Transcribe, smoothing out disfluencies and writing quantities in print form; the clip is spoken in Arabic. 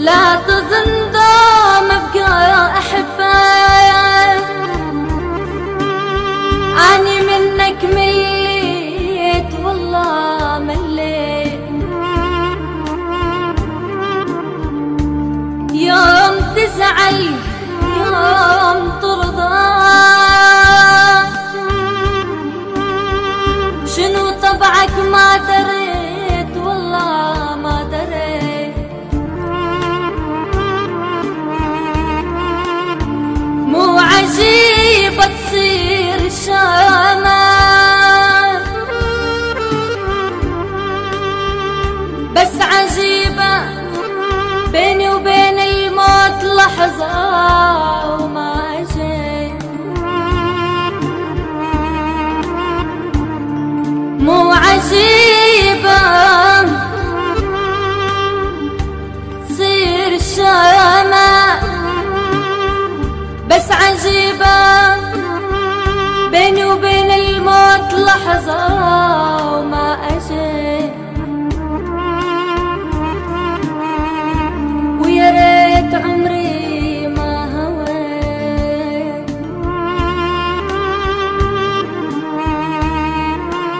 لا تظن دوم ابقى احبك، اني منك مليت والله مليت. يوم تزعل يوم ترضى، شنو طبعك ما دريت والله ما دريت. مو عجيبة تصير الشامة، بس عجيبة بيني وبين الموت لحظة وما أجيت. مو عجيبة تصير الشامة، بس عجيبة بيني وبين الموت لحظة